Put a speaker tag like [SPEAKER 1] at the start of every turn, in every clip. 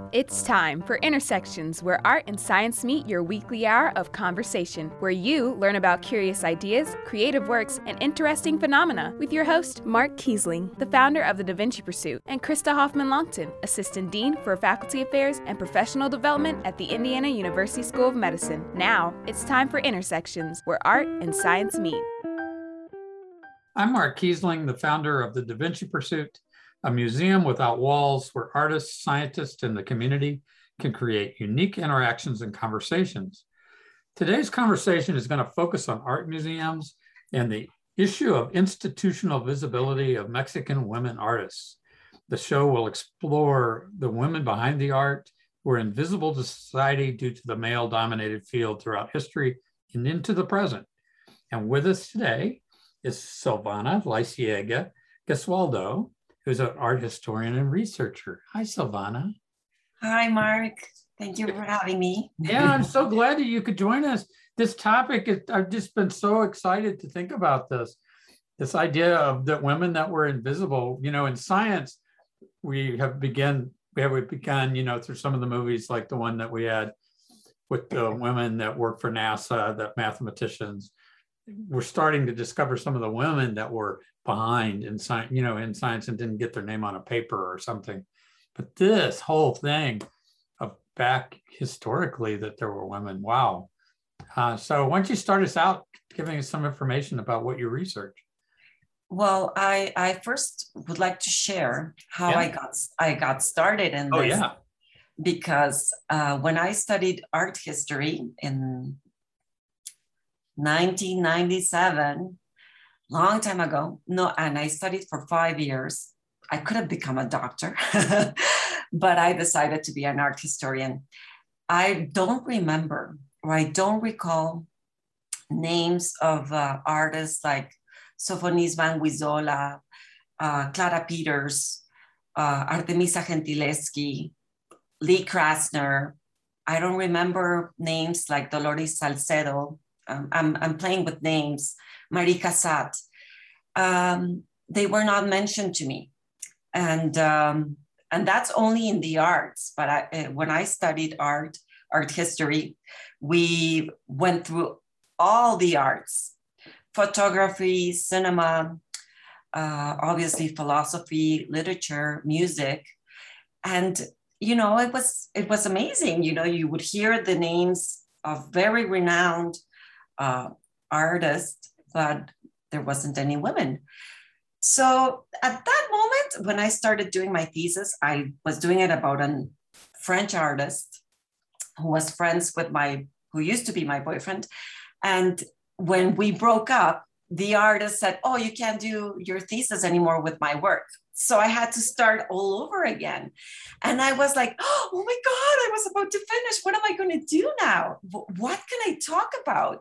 [SPEAKER 1] It's time for Intersections, where art and science meet, your weekly hour of conversation, where you learn about curious ideas, creative works, and interesting phenomena with your host, Mark Kiesling, the founder of the Da Vinci Pursuit, and Krista Hoffman-Longton, Assistant Dean for Faculty Affairs and Professional Development at the Indiana University School of Medicine. Now, it's time for Intersections, where art and science meet.
[SPEAKER 2] I'm Mark Kiesling, the founder of the Da Vinci Pursuit, a museum without walls where artists, scientists, and the community can create unique interactions and conversations. Today's conversation is going to focus on art museums and the issue of institutional visibility of Mexican women artists. The show will explore the women behind the art who are invisible to society due to the male-dominated field throughout history and into the present. And with us today is Silvana Laiciega Gesualdo, who's an art historian and researcher. Hi, Silvana.
[SPEAKER 3] Hi, Mark. Thank you for having me.
[SPEAKER 2] Yeah, I'm so glad that you could join us. This topic, I've just been so excited to think about this idea of the women that were invisible. You know, in science, we have begun, through some of the movies like the one that we had with the women that work for NASA, that mathematicians. We're starting to discover some of the women that were behind in science and didn't get their name on a paper or something. But this whole thing of back historically that there were women, wow. So why don't you start us out giving us some information about what you research?
[SPEAKER 3] Well, I first would like to share how I got started in this. Oh, yeah. Because when I studied art history in 1997, long time ago. No, and I studied for 5 years. I could have become a doctor, but I decided to be an art historian. I don't remember, or I don't recall names of artists like Sophonis Van Guizola, Clara Peters, Artemisa Gentileschi, Lee Krasner. I don't remember names like Dolores Salcedo. I'm playing with names, Marie Cassatt. They were not mentioned to me. And that's only in the arts. But when I studied art history, we went through all the arts, photography, cinema, obviously philosophy, literature, music. And, it was amazing. You would hear the names of very renowned artist, but there wasn't any women. So at that moment, when I started doing my thesis, I was doing it about a French artist who was friends with who used to be my boyfriend. And when we broke up, the artist said, "Oh, you can't do your thesis anymore with my work." So I had to start all over again. And I was like, "Oh my God, I was about to finish. What am I going to do now? What can I talk about?"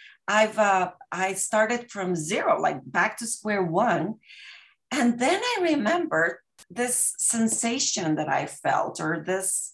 [SPEAKER 3] I started from zero, like back to square one. And then I remembered this sensation that I felt, or this,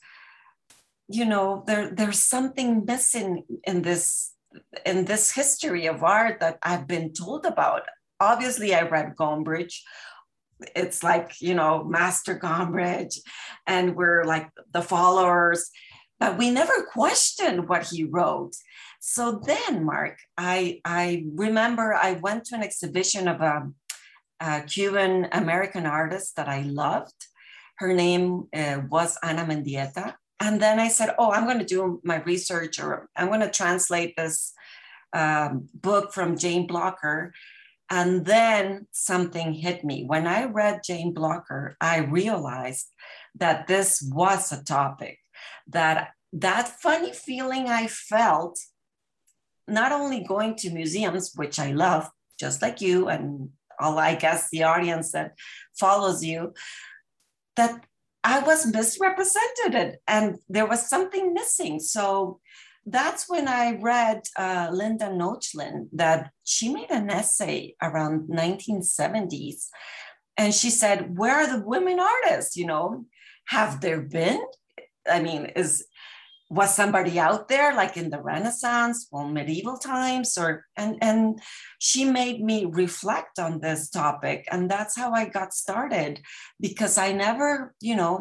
[SPEAKER 3] there's something missing in this history of art that I've been told about. Obviously, I read Gombrich. It's like, Master Gombrich, and we're like the followers, but we never questioned what he wrote. So then, Mark, I remember I went to an exhibition of a Cuban American artist that I loved. Her name was Ana Mendieta. And then I said, "Oh, I'm going to do my research, or I'm going to translate this book from Jane Blocker." And then something hit me. When I read Jane Blocker, I realized that this was a topic, that funny feeling I felt, not only going to museums, which I love, just like you and all, I guess, the audience that follows you, that I was misrepresented and there was something missing. So that's when I read Linda Nochlin, that she made an essay around 1970s. And she said, "Where are the women artists? Have there been? I mean, was somebody out there like in the Renaissance or medieval times?" And she made me reflect on this topic. And that's how I got started, because I never,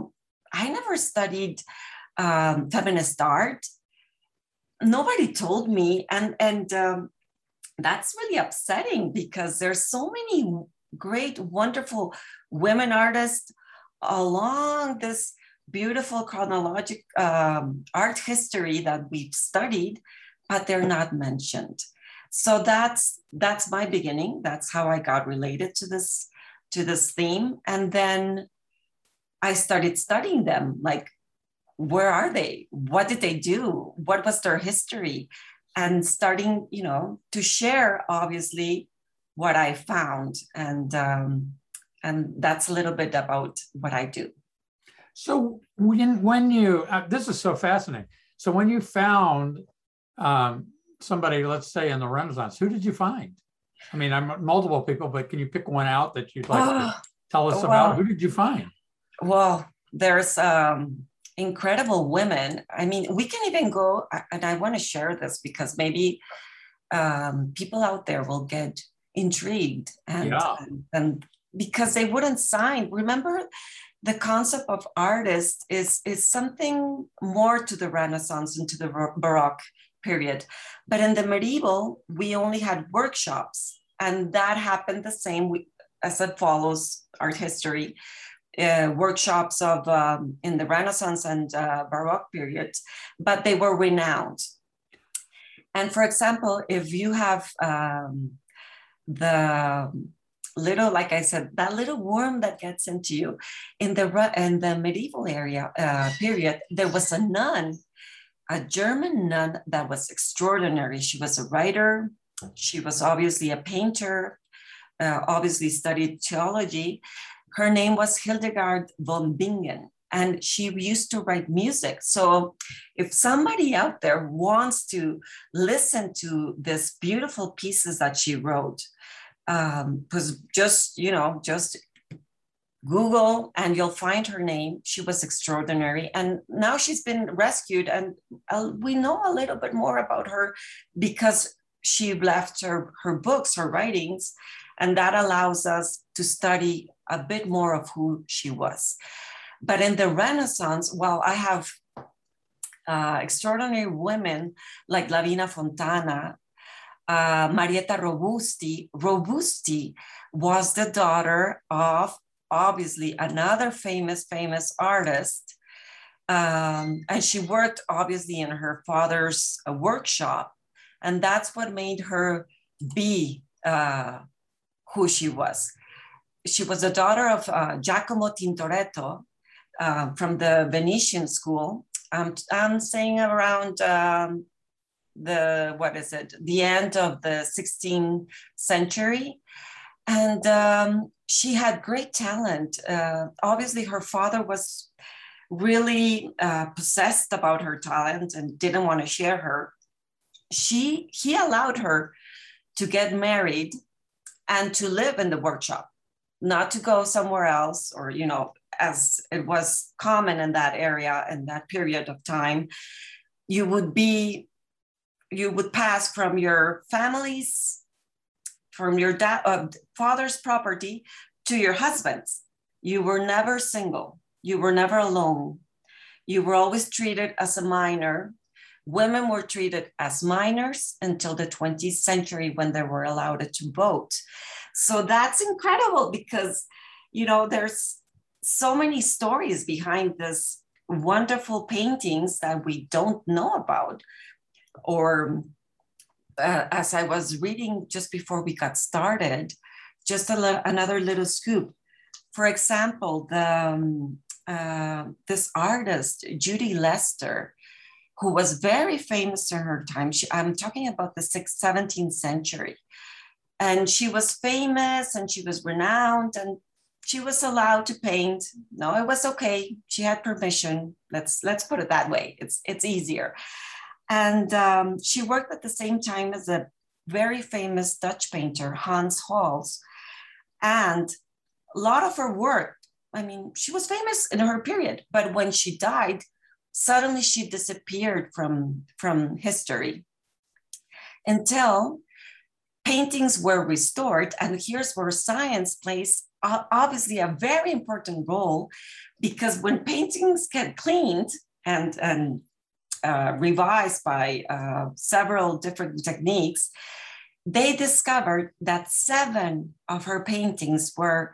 [SPEAKER 3] I never studied feminist art. Nobody told me, and that's really upsetting because there's so many great, wonderful women artists along this beautiful chronological art history that we've studied, but they're not mentioned. So that's my beginning. That's how I got related to this theme, and then I started studying them. Like, where are they? What did they do? What was their history? And starting, to share, obviously, what I found. And that's a little bit about what I do.
[SPEAKER 2] So when you, this is so fascinating. So when you found somebody, let's say in the Renaissance, who did you find? I mean, I'm multiple people, but can you pick one out that you'd like to tell us about? Who did you find?
[SPEAKER 3] Well, there's incredible women. I mean, we can even go, and I want to share this because maybe people out there will get intrigued and because they wouldn't sign. Remember, the concept of artist is something more to the Renaissance and to the Baroque period. But in the medieval, we only had workshops, and that happened the same as it follows art history. Workshops of in the Renaissance and Baroque periods, but they were renowned. And for example, if you have the little, like I said, that little worm that gets into you, in the medieval period, there was a nun, a German nun that was extraordinary. She was a writer. She was obviously a painter, obviously studied theology. Her name was Hildegard von Bingen, and she used to write music. So if somebody out there wants to listen to this beautiful pieces that she wrote, just Google and you'll find her name. She was extraordinary. And now she's been rescued, and we know a little bit more about her because she left her books, her writings, and that allows us to study a bit more of who she was. But in the Renaissance, well, I have extraordinary women like Lavina Fontana, Marietta Robusti. Robusti was the daughter of, obviously, another famous artist. And she worked, obviously, in her father's workshop. And that's what made her be who she was. She was the daughter of Giacomo Tintoretto from the Venetian school. I'm saying around the end of the 16th century. And she had great talent. Obviously, her father was really possessed about her talent and didn't want to share her. He allowed her to get married and to live in the workshop, not to go somewhere else, or, as it was common in that area, in that period of time. You would pass from your family's, from your father's property to your husband's. You were never single. You were never alone. You were always treated as a minor. Women were treated as minors until the 20th century when they were allowed to vote. So that's incredible because, there's so many stories behind this wonderful paintings that we don't know about. Or as I was reading just before we got started, just another little scoop. For example, this artist, Judy Lester, who was very famous in her time. I'm talking about the 17th century. And she was famous and she was renowned and she was allowed to paint. No, it was okay. She had permission. Let's put it that way. It's easier. And she worked at the same time as a very famous Dutch painter, Hans Hals. And a lot of her work, she was famous in her period, but when she died, suddenly she disappeared from history until paintings were restored. And here's where science plays obviously a very important role, because when paintings get cleaned and revised by several different techniques, they discovered that 7 of her paintings were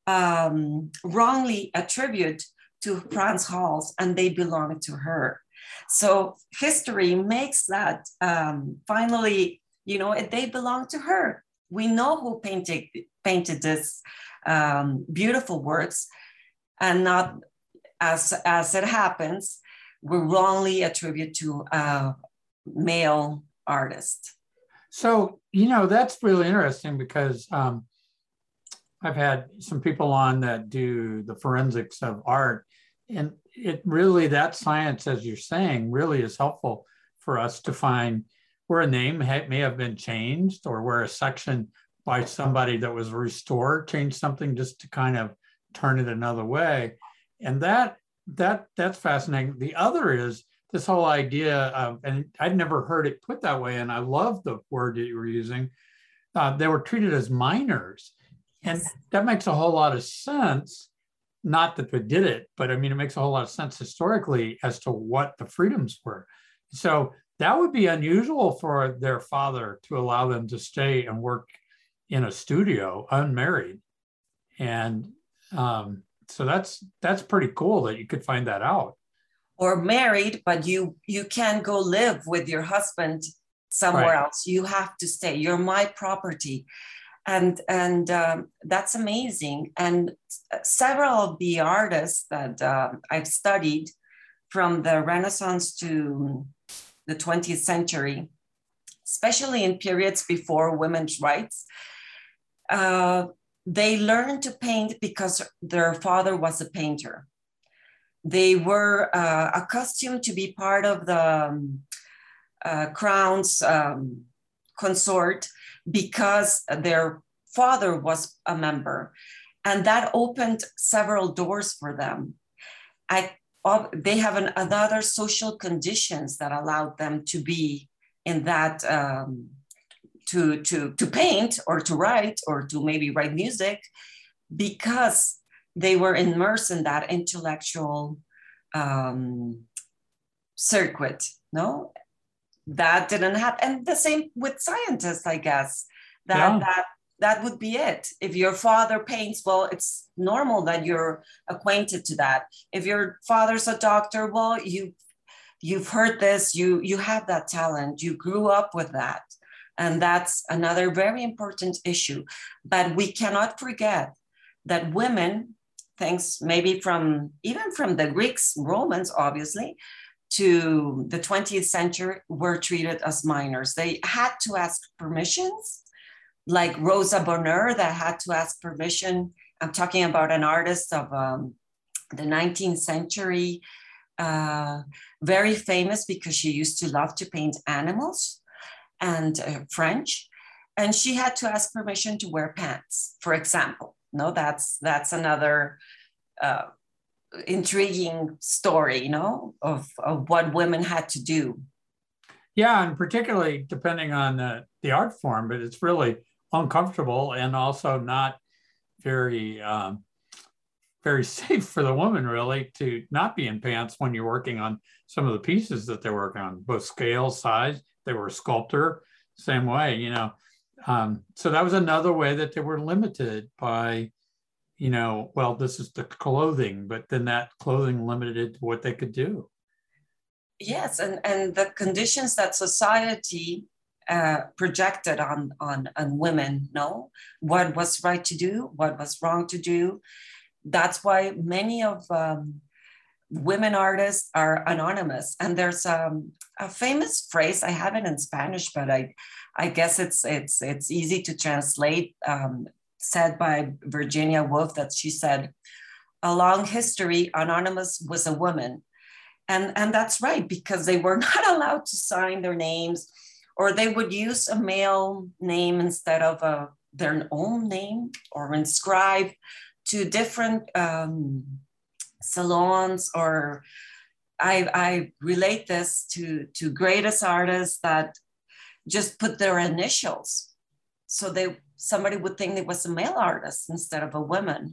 [SPEAKER 3] wrongly attributed to Frans Hals, and they belonged to her. So history makes that finally, they belong to her. We know who painted this beautiful works, and not as it happens, we wrongly attribute to a male artist.
[SPEAKER 2] So, that's really interesting, because I've had some people on that do the forensics of art, and it really, that science, as you're saying, really is helpful for us to find where a name may have been changed, or where a section by somebody that was restored changed something just to kind of turn it another way. And that's fascinating. The other is this whole idea of, and I'd never heard it put that way, and I love the word that you were using. They were treated as minors. And that makes a whole lot of sense. Not that they did it, but it makes a whole lot of sense historically as to what the freedoms were. So that would be unusual for their father to allow them to stay and work in a studio unmarried. And so that's pretty cool that you could find that out.
[SPEAKER 3] Or married, but you can't go live with your husband somewhere else. You have to stay. You're my property. And that's amazing. And several of the artists that I've studied from the Renaissance to the 20th century, especially in periods before women's rights, they learned to paint because their father was a painter. They were accustomed to be part of the crown's consort because their father was a member, and that opened several doors for them. They have another social conditions that allowed them to be in that, to paint or to write or to maybe write music, because they were immersed in that intellectual circuit, no? That didn't happen. And the same with scientists, I guess. That would be it. If your father paints, well, it's normal that you're acquainted to that. If your father's a doctor, well, you've heard this, you have that talent, you grew up with that. And that's another very important issue. But we cannot forget that women, thanks maybe even from the Greeks, Romans, obviously, to the 20th century, were treated as minors. They had to ask permissions, like Rosa Bonheur that had to ask permission. I'm talking about an artist of the 19th century, very famous because she used to love to paint animals and French. And she had to ask permission to wear pants, for example. No, that's another intriguing story, of what women had to do.
[SPEAKER 2] Yeah, and particularly depending on the art form, but it's really uncomfortable and also not very very safe for the woman, really, to not be in pants when you're working on some of the pieces that they're working on, both scale, size. They were a sculptor, same way, so that was another way that they were limited by, well, this is the clothing, but then that clothing limited what they could do.
[SPEAKER 3] Yes, and the conditions that society projected on women, what was right to do, what was wrong to do. That's why many of women artists are anonymous. And there's a famous phrase, I have it in Spanish, but I guess it's easy to translate, said by Virginia Woolf, that she said, "Along history, anonymous was a woman." And that's right, because they were not allowed to sign their names, or they would use a male name instead of their own name, or inscribe to different salons. Or I relate this to greatest artists that just put their initials So somebody would think it was a male artist instead of a woman.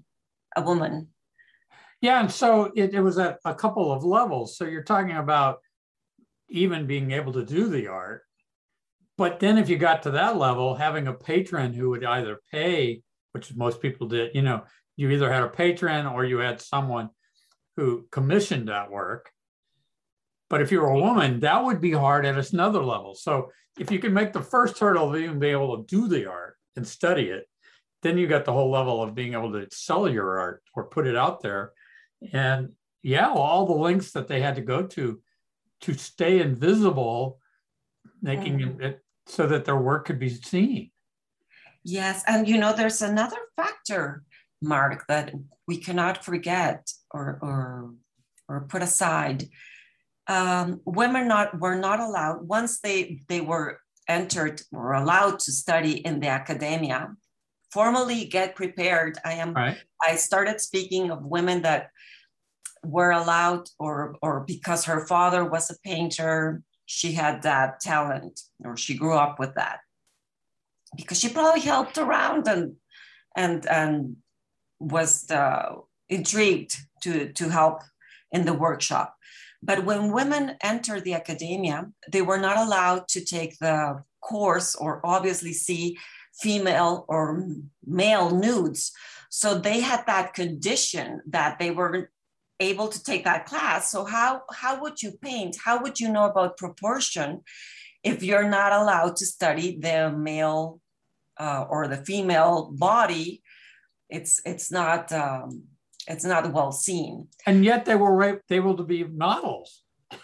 [SPEAKER 2] Yeah, and so it was at a couple of levels. So you're talking about even being able to do the art. But then if you got to that level, having a patron who would either pay, which most people did, you either had a patron or you had someone who commissioned that work. But if you're a woman, that would be hard at another level. So if you can make the first hurdle of even being able to do the art and study it, then you got the whole level of being able to sell your art or put it out there. And yeah, all the lengths that they had to go to stay invisible, making it so that their work could be seen.
[SPEAKER 3] Yes, and there's another factor, Mark, that we cannot forget or put aside. Women were not allowed, once they were entered or allowed to study in the academia, formally get prepared. I started speaking of women that were allowed or because her father was a painter, she had that talent, or she grew up with that, because she probably helped around and was intrigued to help in the workshop. But when women entered the academia, they were not allowed to take the course or obviously see female or male nudes. So they had that condition that they weren't able to take that class. So how would you paint? How would you know about proportion if you're not allowed to study the male or the female body? It's not well seen.
[SPEAKER 2] And yet they were able to be models.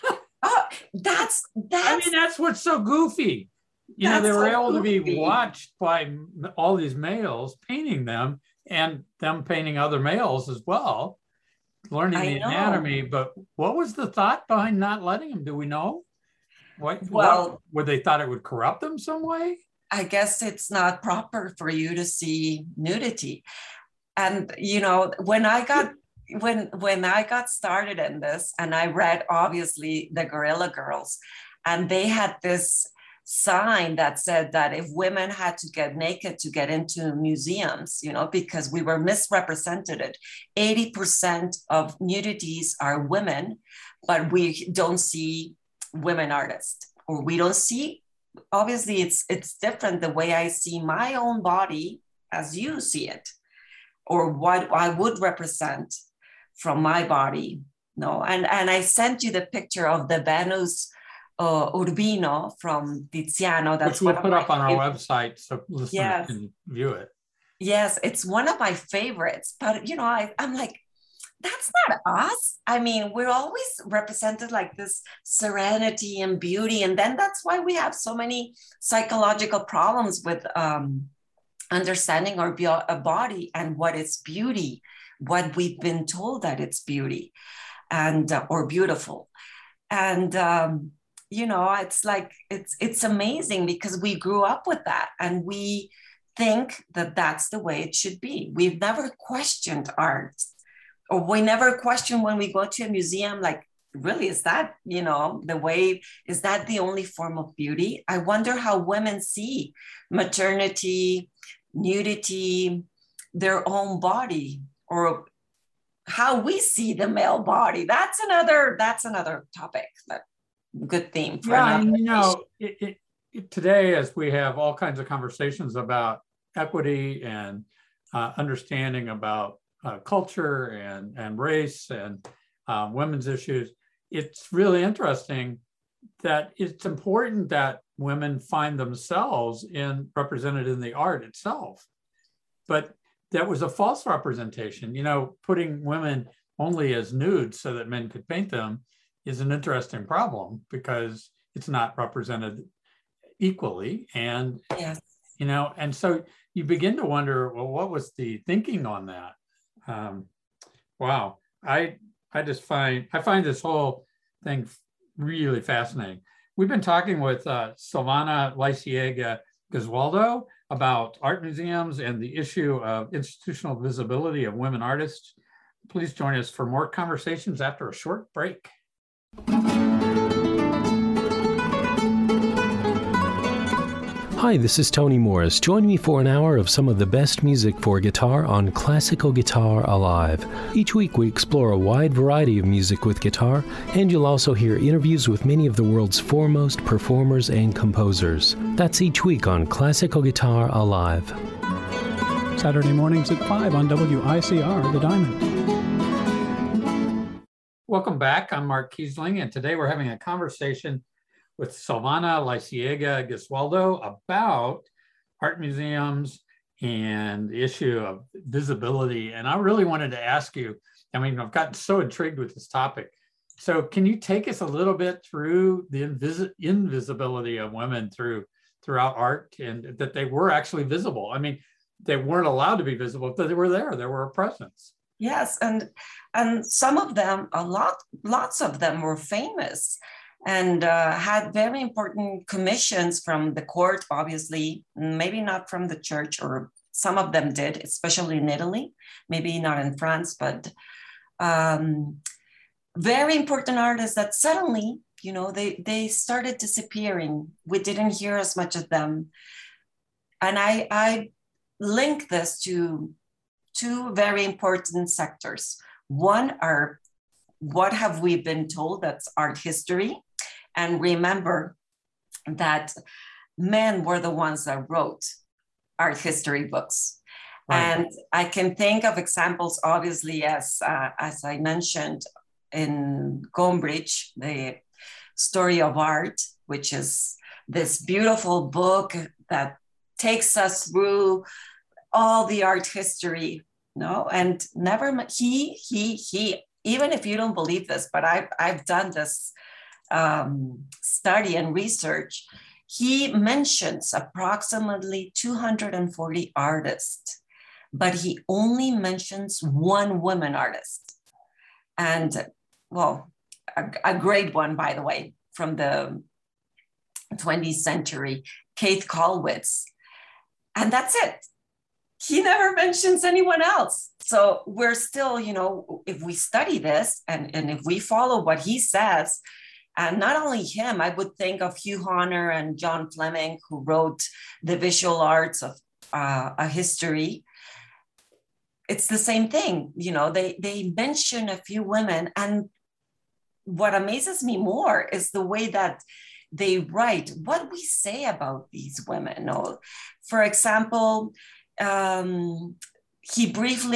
[SPEAKER 3] That's
[SPEAKER 2] what's so goofy. They were able to be watched by all these males painting them, and them painting other males as well, learning the anatomy. But what was the thought behind not letting them? Do we know? Would they thought it would corrupt them some way?
[SPEAKER 3] I guess it's not proper for you to see nudity. And when I got started in this, and I read obviously the Guerrilla Girls, and they had this sign that said that if women had to get naked to get into museums, because we were misrepresented. 80% of nudities are women, but we don't see women artists, or we don't see, obviously it's different the way I see my own body as you see it, or what I would represent from my body. No, and I sent you the picture of the Venus Urbino from Tiziano. That's
[SPEAKER 2] which we'll put up on our website so listeners can view it.
[SPEAKER 3] Yes, it's one of my favorites. But I'm like, that's not us. I mean, we're always represented like this serenity and beauty, and then that's why we have so many psychological problems with understanding our body and what is beauty, what we've been told that it's beauty and or beautiful. And it's like it's amazing because we grew up with that, and we think that that's the way it should be. We've never questioned art, or we never question when we go to a museum, like, really, is that the way? Is that the only form of beauty? I wonder how women see maternity, nudity, their own body, or how we see the male body. That's another topic. But good theme for
[SPEAKER 2] today, as we have all kinds of conversations about equity and understanding about culture and race and women's issues, it's really interesting that it's important that women find themselves represented in the art itself. But that was a false representation. Putting women only as nudes so that men could paint them is an interesting problem, because it's not represented equally. And, and so you begin to wonder, well, what was the thinking on that? Wow. I find this whole thing really fascinating. We've been talking with Silvana Laiciega Gesualdo about art museums and the issue of institutional visibility of women artists. Please join us for more conversations after a short break.
[SPEAKER 4] Hi, this is Tony Morris. Join me for an hour of some of the best music for guitar on Classical Guitar Alive. Each week we explore a wide variety of music with guitar, and you'll also hear interviews with many of the world's foremost performers and composers. That's each week on Classical Guitar Alive.
[SPEAKER 5] Saturday mornings at 5 on WICR, The Diamond.
[SPEAKER 2] Welcome back. I'm Mark Kiesling, and today we're having a conversation with Silvana Laisiega Gesualdo about art museums and the issue of visibility. And I really wanted to ask you, I mean, I've gotten so intrigued with this topic. So can you take us a little bit through the invisibility of women throughout art, and that they were actually visible? I mean, they weren't allowed to be visible, but they were there. They were a presence.
[SPEAKER 3] Yes, and some of them, lots of them were famous and had very important commissions from the court, obviously, maybe not from the church, or some of them did, especially in Italy, maybe not in France, but very important artists that suddenly, you know, they started disappearing. We didn't hear as much of them. And I link this to two very important sectors. One are, what have we been told? That's art history. And remember that men were the ones that wrote art history books. Right. And I can think of examples, obviously, as I mentioned in Gombrich, the Story of Art, which is this beautiful book that takes us through all the art history, no? And never, he, even if you don't believe this, but I've done this study and research, he mentions approximately 240 artists, but he only mentions one woman artist. And well, a great one, by the way, from the 20th century, Kate Kollwitz. And that's it. He never mentions anyone else. So we're still, you know, if we study this and if we follow what he says, and not only him, I would think of Hugh Honor and John Fleming, who wrote The Visual Arts of a History. It's the same thing. You know, they mention a few women. And what amazes me more is the way that they write, what we say about these women. Or, for example, he briefly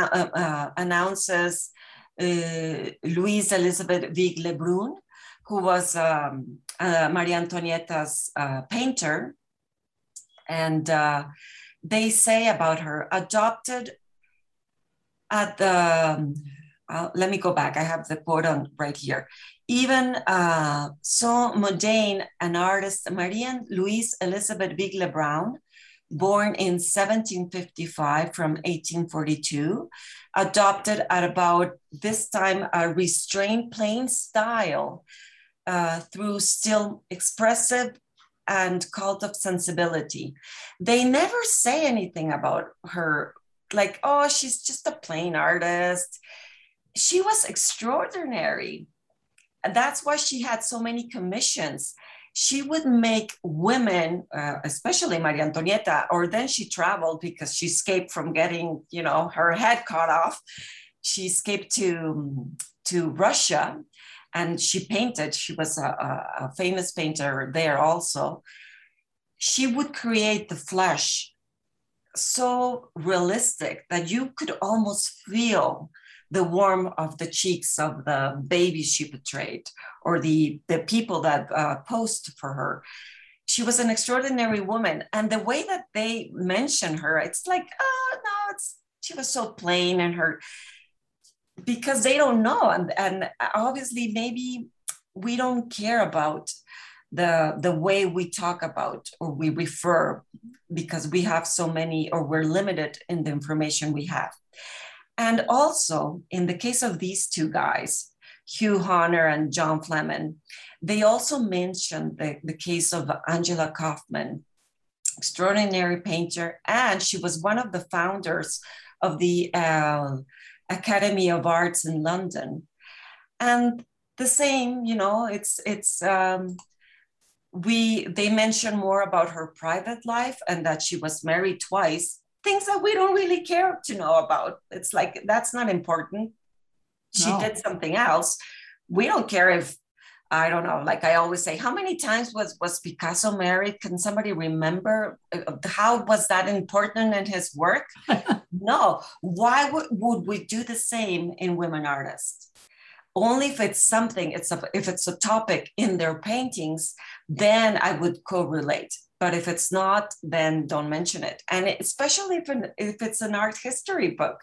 [SPEAKER 3] announces Louise Elizabeth Vigle-Bruun, who was Maria Antonieta's painter. And they say about her, adopted at the, let me go back, I have the quote on right here. Even so moderne an artist, Maria Louise Elizabeth Vigle-Bruun, born in 1755 from 1842, adopted at about this time a restrained plain style through still expressive and cult of sensibility. They never say anything about her, like, oh, she's just a plain artist. She was extraordinary. And that's why she had so many commissions. She would make women, especially Maria Antonieta, or then she traveled because she escaped from getting, you know, her head cut off. She escaped to Russia, and she painted. She was a famous painter there also. She would create the flesh so realistic that you could almost feel the warmth of the cheeks of the babies she portrayed, or the people that posed for her. She was an extraordinary woman. And the way that they mention her, it's like, oh, no, she was so plain, and her, because they don't know. And obviously, maybe we don't care about the way we talk about or we refer, because we have so many, or we're limited in the information we have. And also, in the case of these two guys, Hugh Honor and John Fleming, they also mentioned the case of Angela Kaufman, extraordinary painter, and she was one of the founders of the Academy of Arts in London. And the same, you know, it's they mention more about her private life and that she was married twice, things that we don't really care to know about. It's like, that's not important. She did something else. We don't care if, I don't know, like I always say, how many times was Picasso married? Can somebody remember? How was that important in his work? No. Why would we do the same in women artists? Only if it's something, if it's a topic in their paintings, then I would correlate. But if it's not, then don't mention it. And especially if it's an art history book.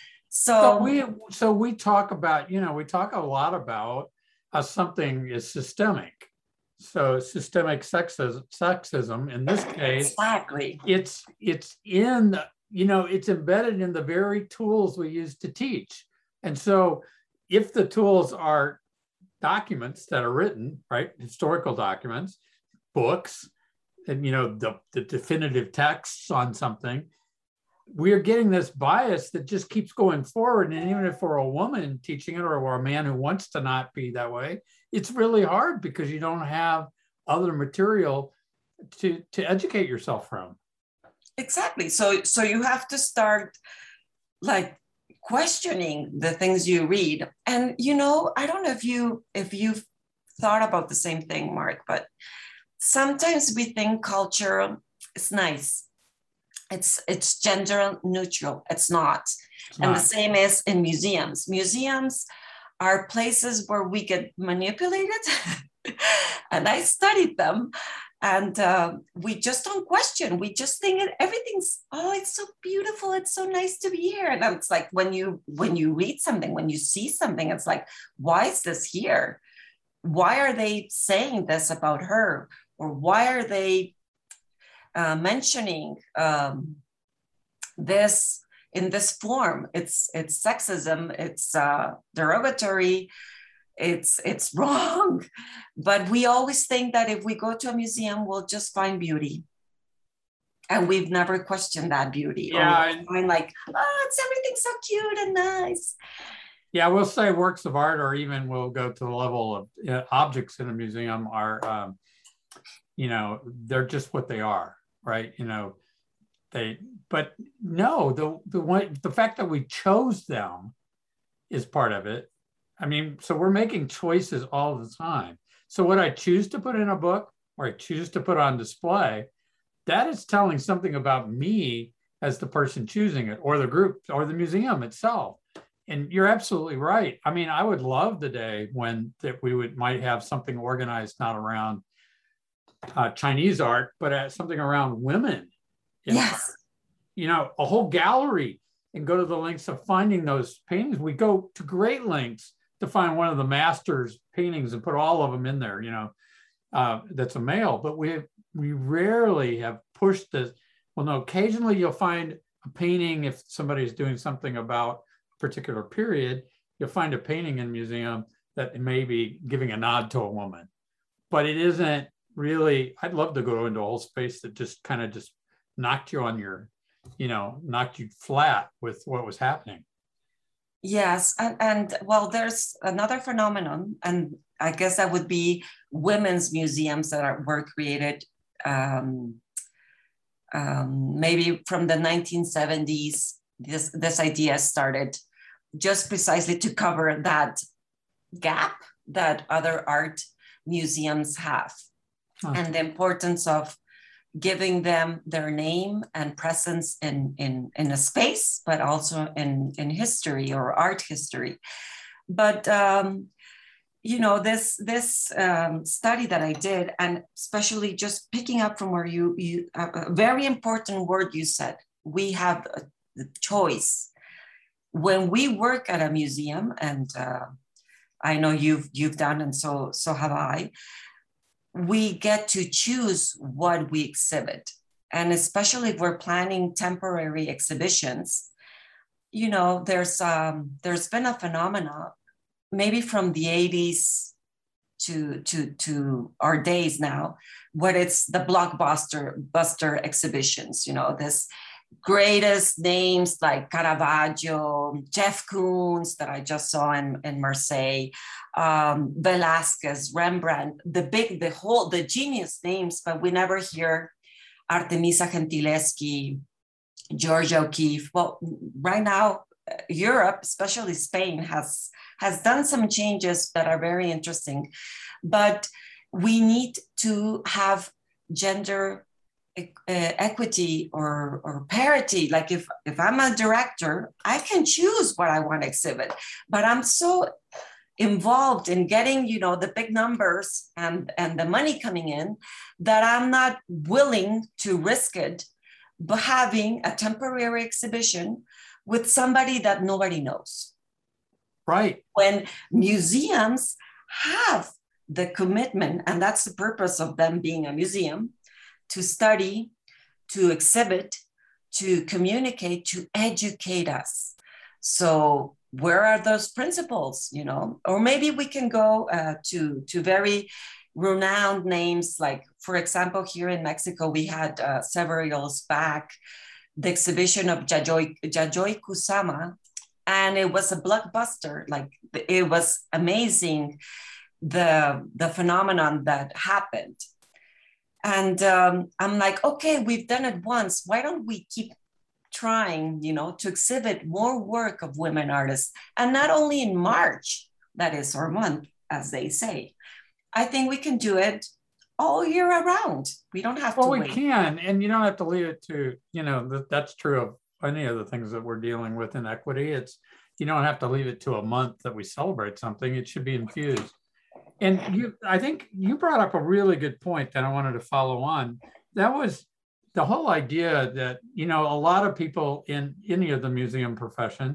[SPEAKER 3] So
[SPEAKER 2] we talk about, we talk a lot about how something is systemic. So systemic sexism in this case,
[SPEAKER 3] exactly.
[SPEAKER 2] It's in, it's embedded in the very tools we use to teach. And so if the tools are documents that are written, right, historical documents, books, and the definitive texts on something, we're getting this bias that just keeps going forward. And even if we're a woman teaching it, or a man who wants to not be that way, it's really hard because you don't have other material to educate yourself from.
[SPEAKER 3] Exactly. So you have to start like questioning the things you read. And I don't know if you've thought about the same thing, Mark, but sometimes we think culture is nice. It's gender neutral. It's not. And the same is in museums. Museums are places where we get manipulated. And I studied them. And we just don't question. We just think everything's, it's so beautiful. It's so nice to be here. And it's like, when you read something, when you see something, it's like, why is this here? Why are they saying this about her? Or why are they mentioning this in this form? It's sexism, it's derogatory, it's wrong. But we always think that if we go to a museum, we'll just find beauty. And we've never questioned that beauty.
[SPEAKER 2] Yeah.
[SPEAKER 3] Or find like, it's everything's so cute and nice.
[SPEAKER 2] Yeah, we'll say works of art, or even we'll go to the level of objects in a museum are, they're just what they are. Right, but no, the fact that we chose them is part of it. I mean, so we're making choices all the time. So what I choose to put in a book, or I choose to put on display, that is telling something about me as the person choosing it, or the group, or the museum itself. And you're absolutely right. I mean, I would love the day when might have something organized, not around Chinese art, but something around women.
[SPEAKER 3] Yes.
[SPEAKER 2] Art. A whole gallery, and go to the lengths of finding those paintings. We go to great lengths to find one of the master's paintings and put all of them in there, that's a male. But we rarely have pushed this. Well, no, occasionally you'll find a painting if somebody's doing something about a particular period. You'll find a painting in a museum that may be giving a nod to a woman. But it isn't really, I'd love to go into a whole space that just kind of just knocked you on your, knocked you flat with what was happening.
[SPEAKER 3] Yes. And well, there's another phenomenon, and I guess that would be women's museums that were created maybe from the 1970s. This idea started just precisely to cover that gap that other art museums have. And the importance of giving them their name and presence in a space, but also in history or art history. But this study that I did, and especially just picking up from where you a very important word you said, we have the choice. When we work at a museum, and I know you've done, and so have I, we get to choose what we exhibit. And especially if we're planning temporary exhibitions, there's been a phenomena, maybe from the 80s to our days now, where it's the blockbuster exhibitions, this greatest names like Caravaggio, Jeff Koons that I just saw in Marseille, Velázquez, Rembrandt, the genius names, but we never hear Artemisa Gentileschi, Georgia O'Keeffe. Well, right now, Europe, especially Spain, has done some changes that are very interesting, but we need to have gender equity or parity. Like if I'm a director, I can choose what I want to exhibit, but I'm so involved in getting, the big numbers and the money coming in that I'm not willing to risk it, but having a temporary exhibition with somebody that nobody knows.
[SPEAKER 2] Right.
[SPEAKER 3] When museums have the commitment, and that's the purpose of them being a museum, to study, to exhibit, to communicate, to educate us. So where are those principles, Or maybe we can go to very renowned names, like, for example, here in Mexico, we had several years back, the exhibition of Yayoi Kusama, and it was a blockbuster. Like, it was amazing, the phenomenon that happened. And I'm like, okay, we've done it once. Why don't we keep trying, to exhibit more work of women artists? And not only in March, that is our month, as they say. I think we can do it all year around. We don't have to wait.
[SPEAKER 2] Well, we can, and you don't have to leave it to, that's true of any of the things that we're dealing with in equity. You don't have to leave it to a month that we celebrate something. It should be infused. And I think you brought up a really good point that I wanted to follow on. That was the whole idea that, a lot of people in any of the museum profession,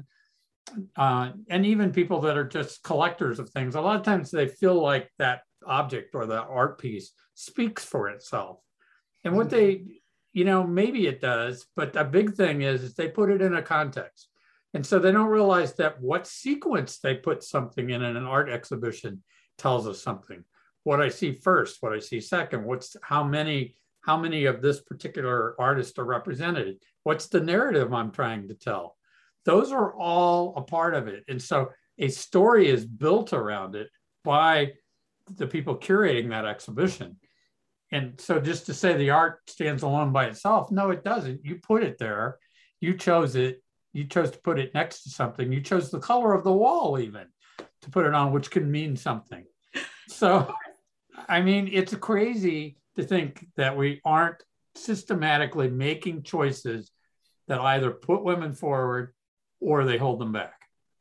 [SPEAKER 2] and even people that are just collectors of things, a lot of times they feel like that object or the art piece speaks for itself. And what they, maybe it does, but the big thing is they put it in a context. And so they don't realize that what sequence they put something in an art exhibition tells us something. What I see first, what I see second, how many of this particular artist are represented? What's the narrative I'm trying to tell? Those are all a part of it. And so a story is built around it by the people curating that exhibition. And so just to say the art stands alone by itself, no, it doesn't. You put it there, you chose it, you chose to put it next to something, you chose the color of the wall even to put it on, which can mean something. So, I mean, it's crazy to think that we aren't systematically making choices that either put women forward or they hold them back.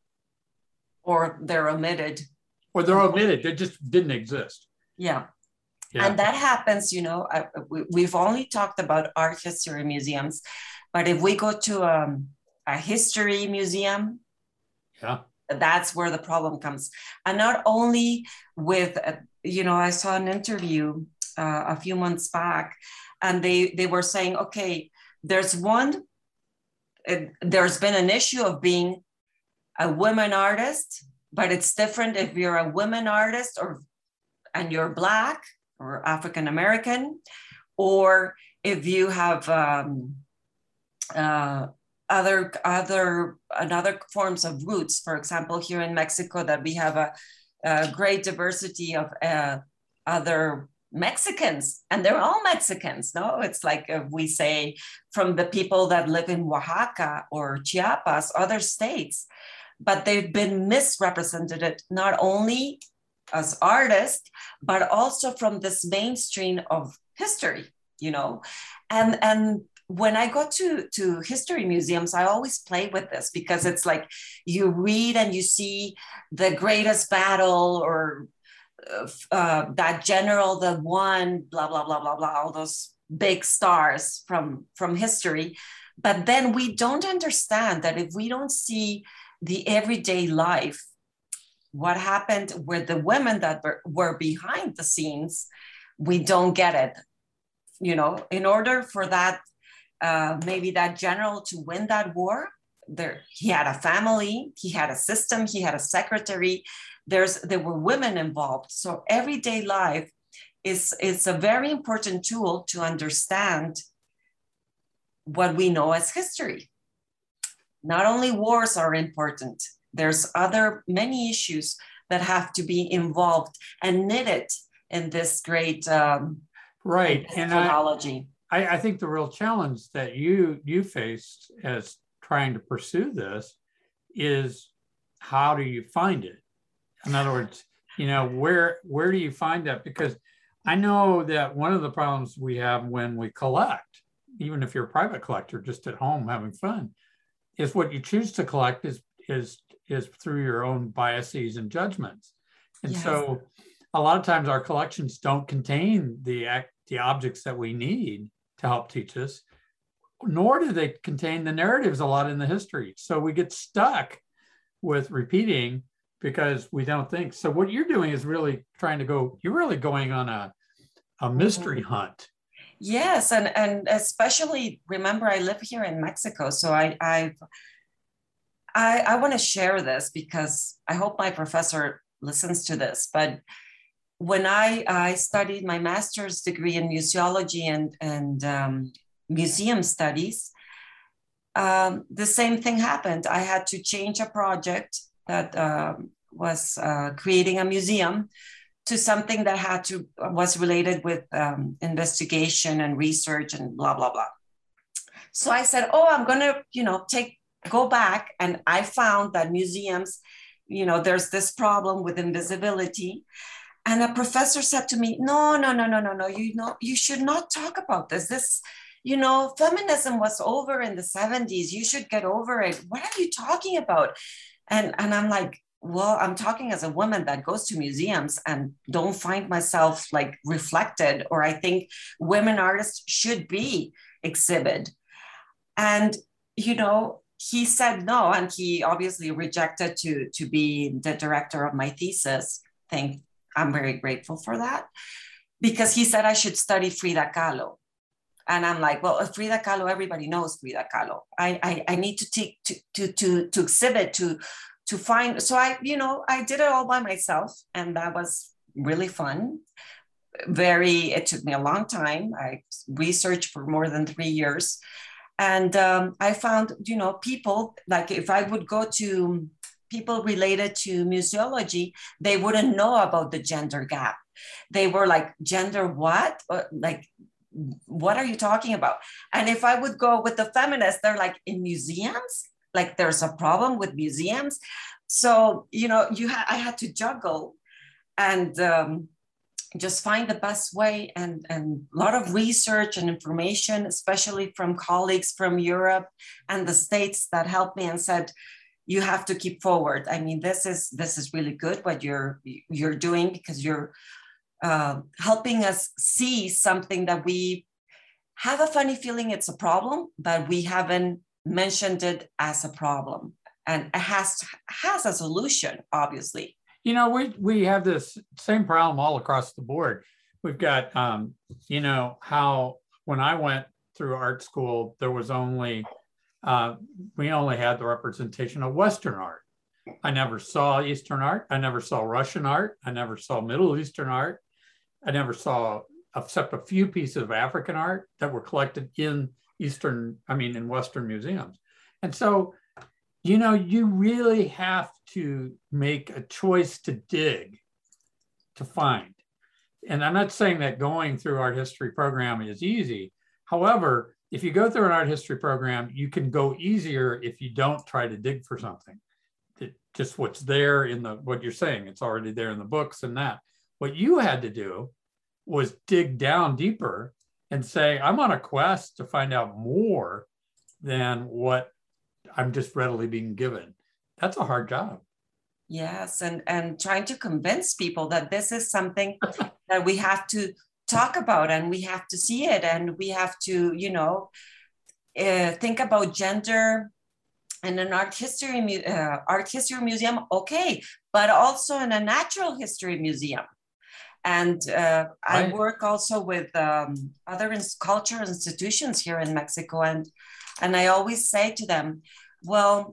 [SPEAKER 3] Or they're omitted.
[SPEAKER 2] Or they're omitted, they just didn't exist.
[SPEAKER 3] Yeah. And that happens, we've only talked about art history museums, but if we go to a history museum, that's where the problem comes. And not only with, I saw an interview a few months back, and they were saying, okay, there's been an issue of being a woman artist, but it's different if you're a woman artist and you're Black or African American, or if you have other forms of roots. For example, here in Mexico, that we have a great diversity of other Mexicans, and they're all Mexicans. No, it's like we say from the people that live in Oaxaca or Chiapas, other states, but they've been misrepresented not only as artists, but also from this mainstream of history, and when I go to history museums, I always play with this, because it's like you read and you see the greatest battle, or that general that won, blah, blah, blah, blah, blah, all those big stars from history. But then we don't understand that if we don't see the everyday life, what happened with the women that were behind the scenes, we don't get it. In order for that, maybe that general to win that war, he had a family, he had a system, he had a secretary, there were women involved. So everyday life is a very important tool to understand what we know as history. Not only wars are important, there's many issues that have to be involved and knitted in this great
[SPEAKER 2] right
[SPEAKER 3] chronology.
[SPEAKER 2] And I think the real challenge that you faced as trying to pursue this is, how do you find it? In other words, where do you find that? Because I know that one of the problems we have when we collect, even if you're a private collector just at home having fun, is what you choose to collect is through your own biases and judgments. And yes. So a lot of times our collections don't contain the objects that we need to help teach us, nor do they contain the narratives a lot in the history. So we get stuck with repeating because we don't think. So what you're doing is really you're really going on a mystery hunt.
[SPEAKER 3] Yes, and especially, remember, I live here in Mexico, so I want to share this because I hope my professor listens to this. But when I studied my master's degree in museology and museum studies, the same thing happened. I had to change a project that was creating a museum to something that was related with investigation and research and blah, blah, blah. So I said, I'm going to, go back. And I found that museums, there's this problem with invisibility. And a professor said to me, no, you should not talk about this. This, feminism was over in the 70s. You should get over it. What are you talking about? And I'm like, well, I'm talking as a woman that goes to museums and don't find myself like reflected, or I think women artists should be exhibited. And, he said no, and he obviously rejected to be the director of my thesis. I'm very grateful for that, because he said I should study Frida Kahlo. And I'm like, well, Frida Kahlo, everybody knows Frida Kahlo. I need to take to exhibit, to find. So I did it all by myself, and that was really fun. It took me a long time. I researched for more than 3 years. And I found, people, like if I would go to people related to museology, they wouldn't know about the gender gap. They were like, gender what? Like, what are you talking about? And if I would go with the feminists, they're like, in museums? Like there's a problem with museums. So, I had to juggle and just find the best way, and a lot of research and information, especially from colleagues from Europe and the States that helped me and said, you have to keep forward. I mean, this is really good what you're doing, because you're helping us see something that we have a funny feeling it's a problem, but we haven't mentioned it as a problem, and it has a solution, obviously.
[SPEAKER 2] We have this same problem all across the board. We've got, how when I went through art school, there was we only had the representation of Western art. I never saw Eastern art. I never saw Russian art. I never saw Middle Eastern art. I never saw, except a few pieces of African art that were collected in Western museums. And so, you really have to make a choice to dig, to find. And I'm not saying that going through art history program is easy. However, if you go through an art history program, you can go easier if you don't try to dig for something. Just what's there in what you're saying, it's already there in the books and that. What you had to do was dig down deeper and say, I'm on a quest to find out more than what I'm just readily being given. That's a hard job.
[SPEAKER 3] Yes, and trying to convince people that this is something that we have to talk about, and we have to see it, and we have to, think about gender in an art history museum, okay, but also in a natural history museum. And I work also with other culture institutions here in Mexico, and I always say to them, well,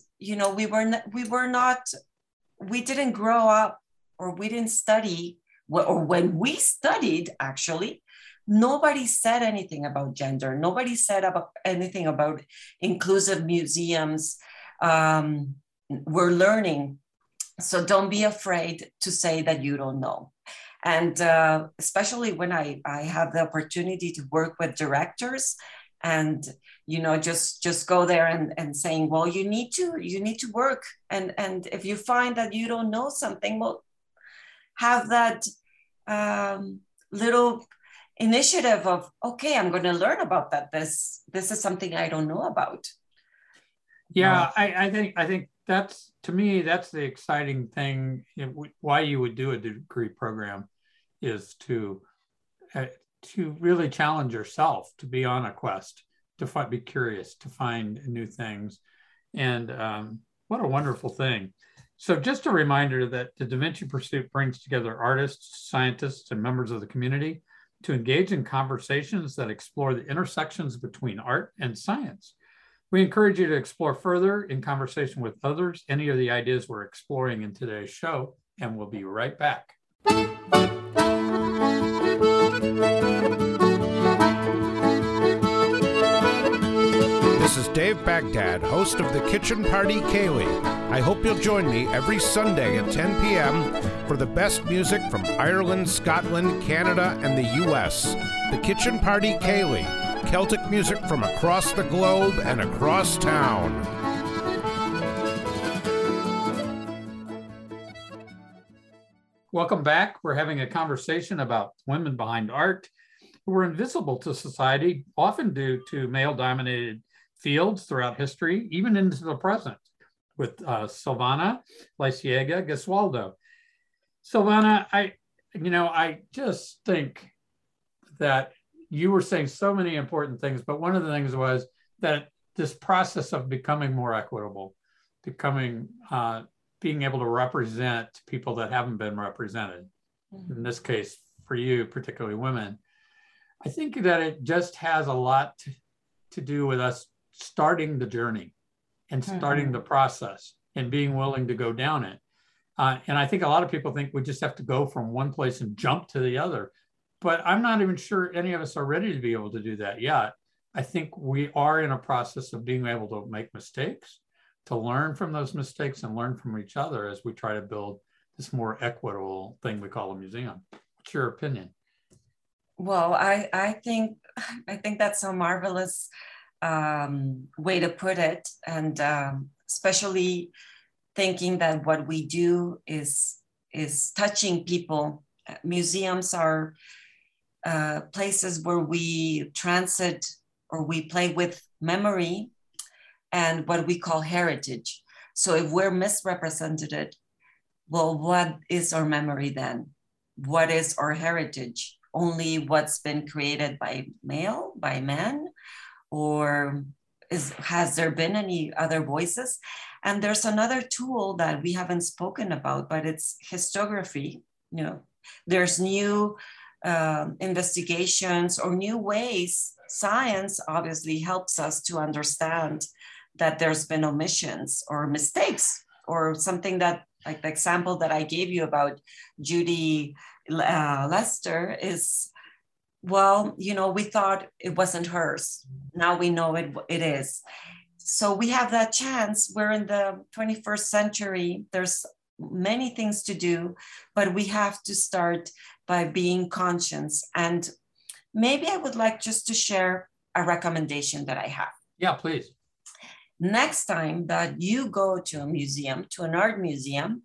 [SPEAKER 3] we didn't grow up, or we didn't study, or when we studied, actually, nobody said anything about gender. Nobody said anything about inclusive museums. We're learning. So don't be afraid to say that you don't know. And especially when I have the opportunity to work with directors and, just go there and saying, well, you need to work. And if you find that you don't know something, well, have that little initiative of, okay, I'm going to learn about that. This is something I don't know about.
[SPEAKER 2] Yeah, I think that's, to me, that's the exciting thing. Why you would do a degree program is to really challenge yourself, to be on a quest, to be curious, to find new things. And what a wonderful thing. So just a reminder that the Da Vinci Pursuit brings together artists, scientists, and members of the community to engage in conversations that explore the intersections between art and science. We encourage you to explore further in conversation with others any of the ideas we're exploring in today's show, and we'll be right back.
[SPEAKER 6] This is Dave Baghdad, host of the Kitchen Party Ceilidh. I hope you'll join me every Sunday at 10 p.m. for the best music from Ireland, Scotland, Canada, and the U.S. The Kitchen Party Ceilidh, Celtic music from across the globe and across town.
[SPEAKER 2] Welcome back. We're having a conversation about women behind art who were invisible to society, often due to male-dominated fields throughout history, even into the present, with Silvana Laisiega Gesualdo. Silvana, I just think that you were saying so many important things, but one of the things was that this process of becoming more equitable, being able to represent people that haven't been represented, in this case, for you, particularly women, I think that it just has a lot to do with us starting the journey and starting the process and being willing to go down it. And I think a lot of people think we just have to go from one place and jump to the other. But I'm not even sure any of us are ready to be able to do that yet. I think we are in a process of being able to make mistakes, to learn from those mistakes and learn from each other as we try to build this more equitable thing we call a museum. What's your opinion?
[SPEAKER 3] Well, I think that's a marvelous way to put it, and especially thinking that what we do is touching people. Museums are places where we transit or we play with memory and what we call heritage. So if we're misrepresented, well, what is our memory then? What is our heritage? Only what's been created by man? Or has there been any other voices? And there's another tool that we haven't spoken about, but it's histography. There's new investigations or new ways. Science obviously helps us to understand that there's been omissions or mistakes or something that, like the example that I gave you about Judy Lester is, well, we thought it wasn't hers. Now we know it is. So we have that chance. We're in the 21st century. There's many things to do, but we have to start by being conscious. And maybe I would like just to share a recommendation that I have.
[SPEAKER 2] Yeah, please.
[SPEAKER 3] Next time that you go to a museum, to an art museum,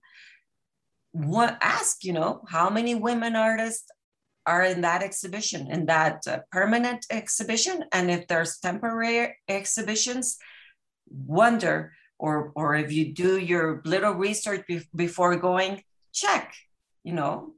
[SPEAKER 3] ask, how many women artists are in that exhibition, in that permanent exhibition. And if there's temporary exhibitions, wonder, or if you do your little research before going, check, when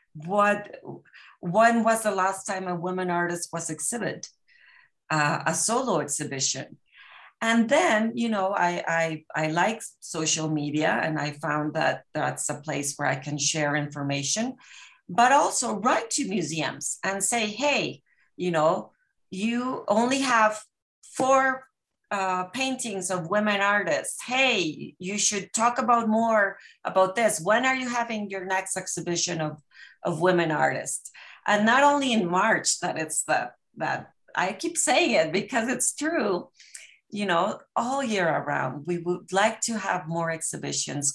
[SPEAKER 3] was the last time a woman artist was exhibited, a solo exhibition. And then, I like social media, and I found that that's a place where I can share information, but also write to museums and say, hey, you only have 4 paintings of women artists. Hey, you should talk more about this. When are you having your next exhibition of women artists? And not only in March that it's that I keep saying it because it's true, you know, all year around. We would like to have more exhibitions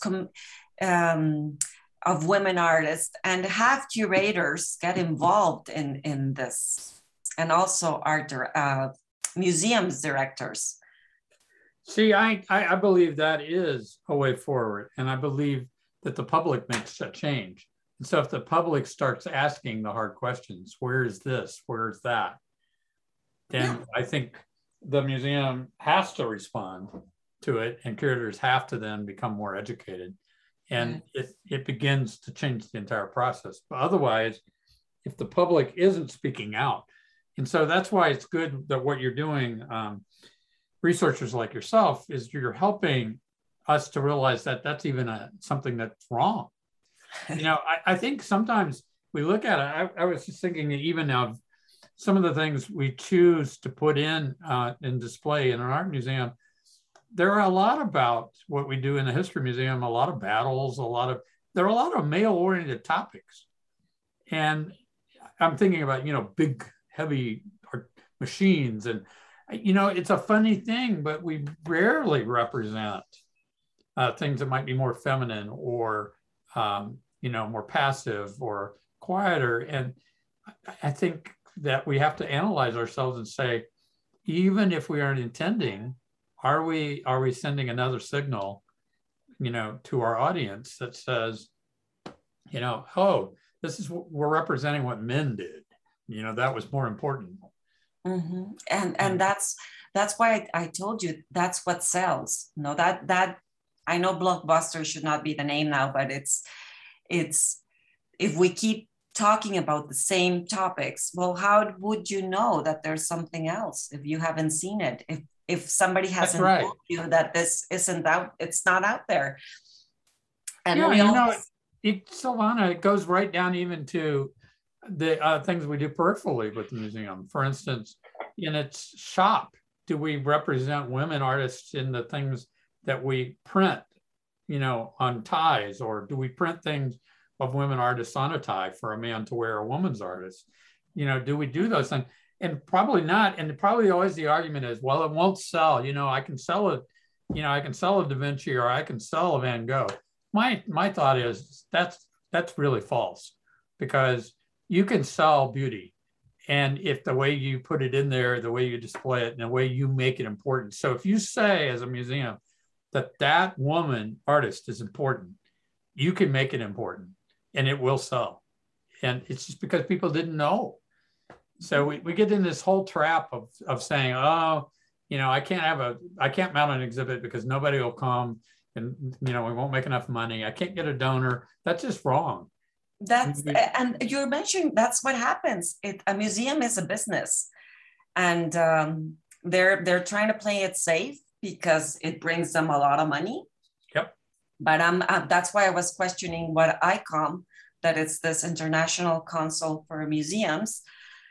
[SPEAKER 3] of women artists and have curators get involved in this, and also art museums directors.
[SPEAKER 2] See, I believe that is a way forward, and I believe that the public makes that change. And so if the public starts asking the hard questions, where is this, where is that, then I think the museum has to respond to it, and curators have to then become more educated. And it begins to change the entire process. But otherwise, if the public isn't speaking out, and so that's why it's good that what you're doing, researchers like yourself, is you're helping us to realize that that's even something that's wrong. You know, I think sometimes we look at it, I was just thinking even of some of the things we choose to put in display in an art museum. There are a lot about what we do in the History Museum, a lot of battles, there are a lot of male-oriented topics. And I'm thinking about, you know, big, heavy machines. And, you know, it's a funny thing, but we rarely represent things that might be more feminine or, you know, more passive or quieter. And I think that we have to analyze ourselves and say, even if we aren't intending, are we sending another signal, you know, to our audience that says, you know, oh, we're representing what men did. You know, that was more important.
[SPEAKER 3] Mm-hmm. And that's why I told you that's what sells. You know, that I know Blockbuster should not be the name now, but it's if we keep talking about the same topics, well, how would you know that there's something else if you haven't seen it? If somebody hasn't told you that this isn't out, it's not out there. And
[SPEAKER 2] yeah, you know, Silvana, it goes right down even to the things we do peripherally with the museum. For instance, in its shop, do we represent women artists in the things that we print, you know, on ties, or do we print things of women artists on a tie for a man to wear, a woman's artist? You know, do we do those things? And probably not. And probably always the argument is, well, it won't sell. You know, I can sell it. You know, I can sell a Da Vinci or I can sell a Van Gogh. My thought is that's really false, because you can sell beauty. And if the way you put it in there, the way you display it, and the way you make it important. So if you say as a museum that woman artist is important, you can make it important and it will sell. And it's just because people didn't know. So we get in this whole trap of saying, oh, you know, I can't mount an exhibit because nobody will come, and, you know, we won't make enough money. I can't get a donor. That's just wrong.
[SPEAKER 3] And you're mentioning that's what happens. A museum is a business, and they're trying to play it safe because it brings them a lot of money.
[SPEAKER 2] Yep.
[SPEAKER 3] But that's why I was questioning what ICOM, that it's this International Council for Museums,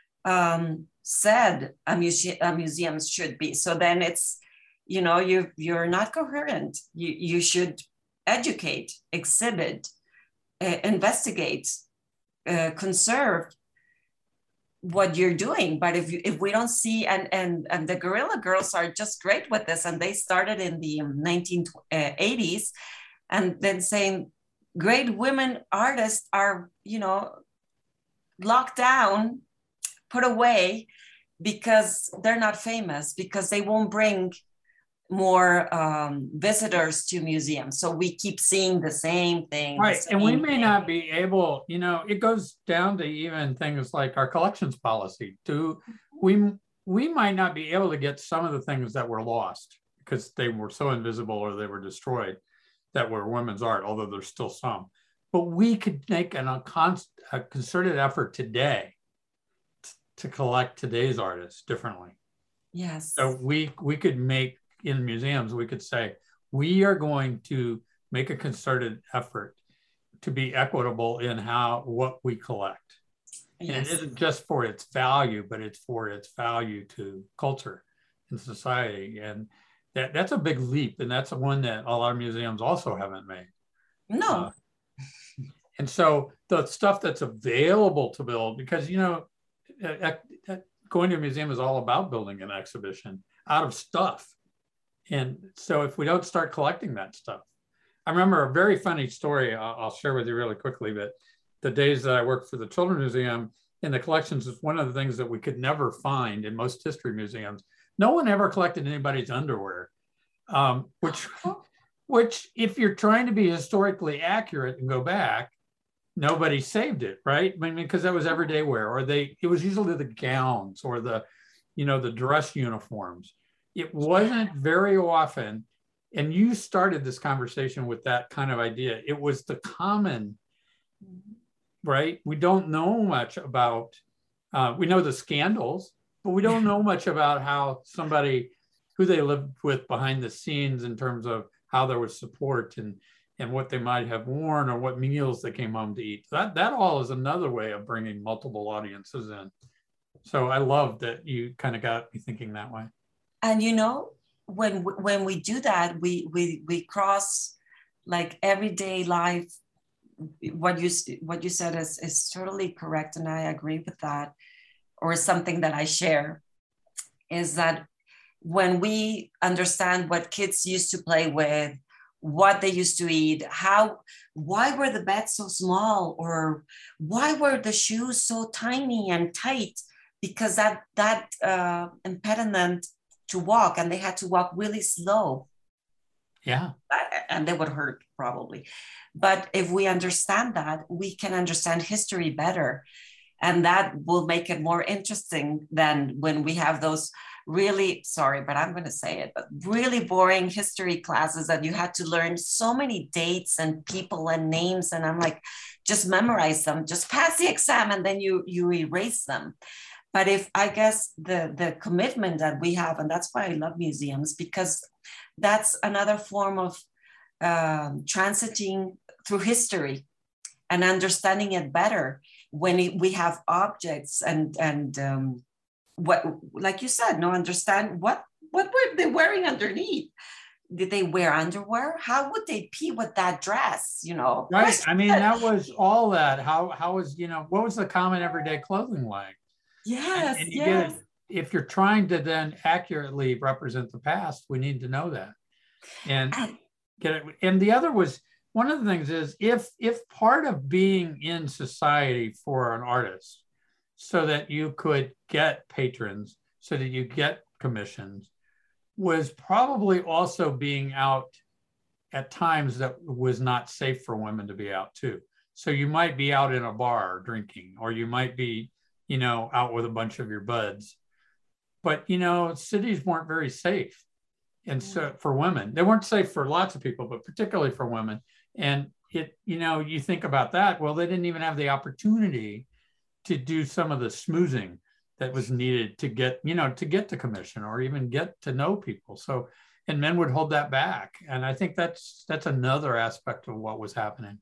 [SPEAKER 3] said a museum should be. So then it's, you know, you're not coherent. You should educate, exhibit, investigate, conserve what you're doing. But if we don't see, and the Guerrilla Girls are just great with this, and they started in the 1980s, and then saying great women artists are, you know, locked down, put away, because they're not famous, because they won't bring more visitors to museums. So we keep seeing the same thing.
[SPEAKER 2] Right, and we may not be able, you know, it goes down to even things like our collections policy. We might not be able to get some of the things that were lost because they were so invisible or they were destroyed that were women's art, although there's still some. But we could make a concerted effort today to collect today's artists differently.
[SPEAKER 3] Yes.
[SPEAKER 2] So we could make, in museums, we could say, we are going to make a concerted effort to be equitable in what we collect. Yes. And it isn't just for its value, but it's for its value to culture and society. And that's a big leap. And that's one that a lot of museums also haven't made.
[SPEAKER 3] No.
[SPEAKER 2] And so the stuff that's available to build, because, you know, going to a museum is all about building an exhibition out of stuff. And so if we don't start collecting that stuff, I remember a very funny story I'll share with you really quickly, but the days that I worked for the Children's Museum, in the collections is one of the things that we could never find in most history museums. No one ever collected anybody's underwear, which if you're trying to be historically accurate and go back, nobody saved it, right? I mean, because that was everyday wear, or it was usually the gowns or the, you know, the dress uniforms. It wasn't very often, and you started this conversation with that kind of idea. It was the common, right? We don't know much about, we know the scandals, but we don't know much about how somebody, who they lived with behind the scenes in terms of how there was support and what they might have worn or what meals they came home to eat. That all is another way of bringing multiple audiences in. So I love that you kind of got me thinking that way.
[SPEAKER 3] And you know, when we do that, we cross like everyday life. What you said is totally correct, and I agree with that. Or something that I share is that when we understand what kids used to play with, what they used to eat, why were the beds so small, or why were the shoes so tiny and tight? Because that impediment to walk, and they had to walk really slow.
[SPEAKER 2] Yeah.
[SPEAKER 3] And they would hurt probably. But if we understand that, we can understand history better. And that will make it more interesting than when we have those really, sorry, but I'm going to say it, but really boring history classes that you had to learn so many dates and people and names. And I'm like, just memorize them, just pass the exam, and then you erase them. But if I guess the commitment that we have, and that's why I love museums, because that's another form of transiting through history and understanding it better when we have objects and what, like you said, understand what were they wearing underneath? Did they wear underwear? How would they pee with that dress? You know,
[SPEAKER 2] right? I mean, that was all that. How was, you know, what was the common everyday clothing like?
[SPEAKER 3] Yes,
[SPEAKER 2] and
[SPEAKER 3] yes.
[SPEAKER 2] If you're trying to then accurately represent the past, we need to know that and get it. And the other was, one of the things is if part of being in society for an artist so that you could get patrons, so that you get commissions, was probably also being out at times that was not safe for women to be out too. So you might be out in a bar drinking, or you might be, you know, out with a bunch of your buds. But, you know, cities weren't very safe. And so for women, they weren't safe for lots of people, but particularly for women. And it, you know, you think about that, well, they didn't even have the opportunity to do some of the schmoozing that was needed to get, you know, to get the commission or even get to know people. So, and men would hold that back. And I think that's another aspect of what was happening.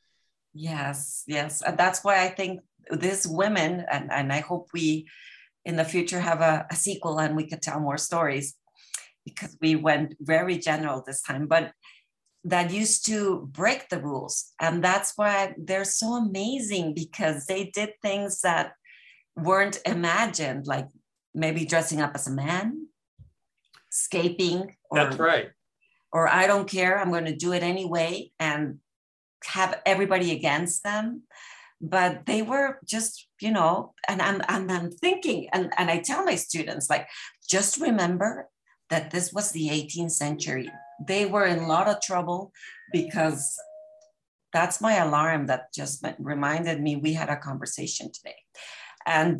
[SPEAKER 3] Yes, yes. And that's why I think these women, and I hope we in the future have a sequel and we could tell more stories, because we went very general this time, but that used to break the rules. And that's why they're so amazing, because they did things that weren't imagined, like maybe dressing up as a man, escaping.
[SPEAKER 2] That's right.
[SPEAKER 3] Or I don't care, I'm going to do it anyway, and have everybody against them. But they were just, you know, and I'm thinking, and I tell my students, like, just remember that this was the 18th century. They were in a lot of trouble, because that's my alarm that just reminded me we had a conversation today. And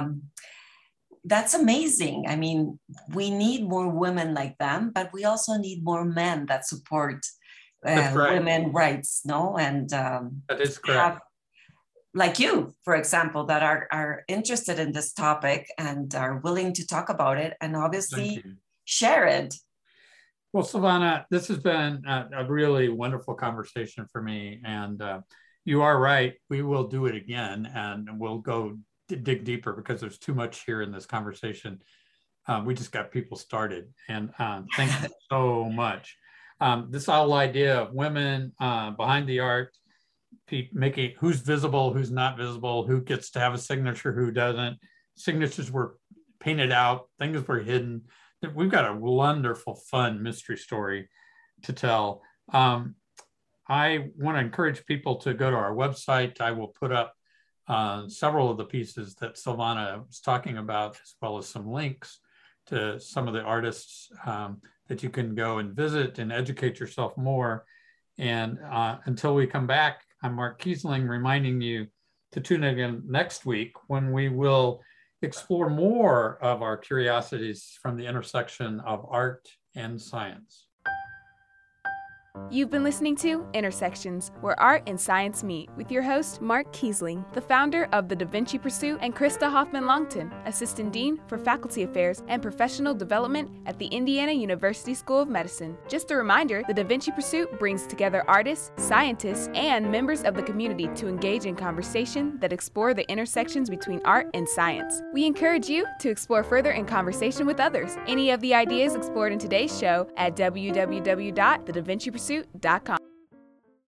[SPEAKER 3] that's amazing. I mean, we need more women like them, but we also need more men that support women rights, no? And
[SPEAKER 2] that is correct.
[SPEAKER 3] Like you, for example, that are interested in this topic and are willing to talk about it and obviously share it.
[SPEAKER 2] Well, Silvana, this has been a really wonderful conversation for me. And you are right. We will do it again, and we'll go dig deeper, because there's too much here in this conversation. We just got people started. And thank you so much. This whole idea of women behind the art, making who's visible, who's not visible, who gets to have a signature, who doesn't. Signatures were painted out, things were hidden. We've got a wonderful, fun mystery story to tell. I want to encourage people to go to our website. I will put up several of the pieces that Silvana was talking about, as well as some links to some of the artists that you can go and visit and educate yourself more. And until we come back, I'm Mark Kiesling, reminding you to tune in again next week when we will explore more of our curiosities from the intersection of art and science.
[SPEAKER 1] You've been listening to Intersections, where art and science meet, with your host, Mark Kiesling, the founder of the Da Vinci Pursuit, and Krista Hoffman-Longton, Assistant Dean for Faculty Affairs and Professional Development at the Indiana University School of Medicine. Just a reminder, the Da Vinci Pursuit brings together artists, scientists, and members of the community to engage in conversation that explore the intersections between art and science. We encourage you to explore further in conversation with others. Any of the ideas explored in today's show at www.thedavincipursuit.com.